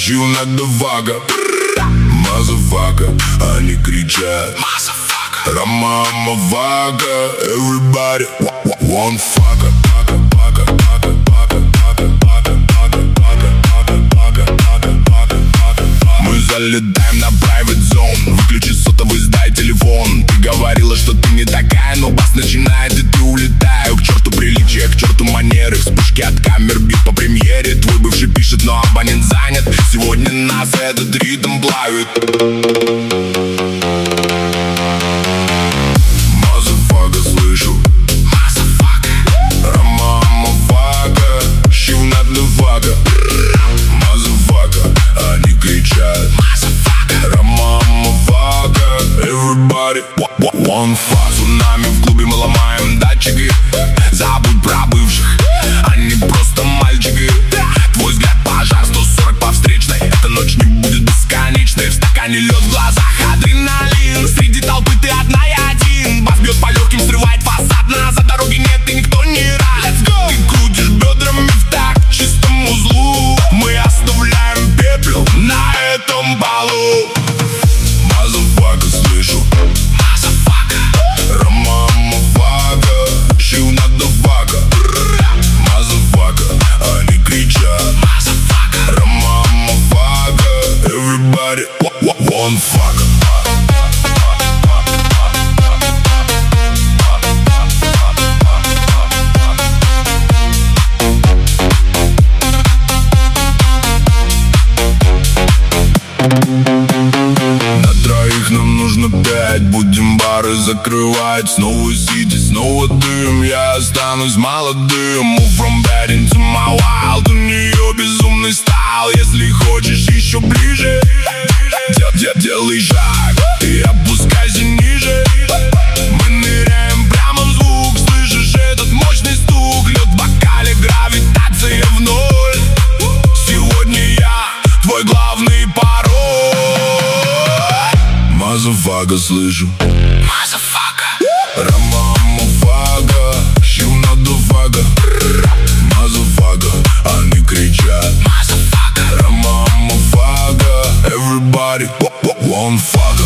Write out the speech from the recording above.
Чил на девага, мазафака, они кричат Рама Мавага, everybody want fucker. Мы залетаем на private zone. Выключи сотовый, сдай телефон. Ты говорила, что ты не такая, но бас начинает, и ты улетаю. К черту приличия, к черту манеры. Вспышки от камер, бит по премьере. Твой бывший пишет, но абонент занят. Сегодня нас этот ритм плавит. Мазафака, слышу. Рама Мавага, чил на девага. Мазафака, они кричат Рама Мавага, everybody want fuck. Цунами в клубе, мы ломаем датчики. Забудь про бывших, они просто мальчики. Твой взгляд пожар, 140 по встречной. Эта ночь не будет бесконечной. В стакане лед, в глазах адреналин. Среди толпы ты одна и один. Бас бьет по легким, срывает фасад. Назад дороги нет и никто не рад. Let's go! Ты крутишь бедрами в такт чистому злу. Мы оставляем пепел на этом балу. Мазафака, слышу. Рама Мавага, чил на девага. Мазафака, они кричат Рама Мавага, everybody want fuck. Нам нужно 5, будем бары закрывать. Снова сити, снова дым, я останусь молодым. Move from bad into my wild. У нее безумный стайл. Если хочешь еще ближе, делай шаг и опускайся ниже. Мы ныряем прямо в звук. Слышишь этот мощный стук? Лед в бокале, гравитация в ноль. Сегодня я твой главный пароль. Мазафака, слышу. Рама Мавага, чил на девага. Мазафака, они кричат Рама Мавага, everybody want fuck.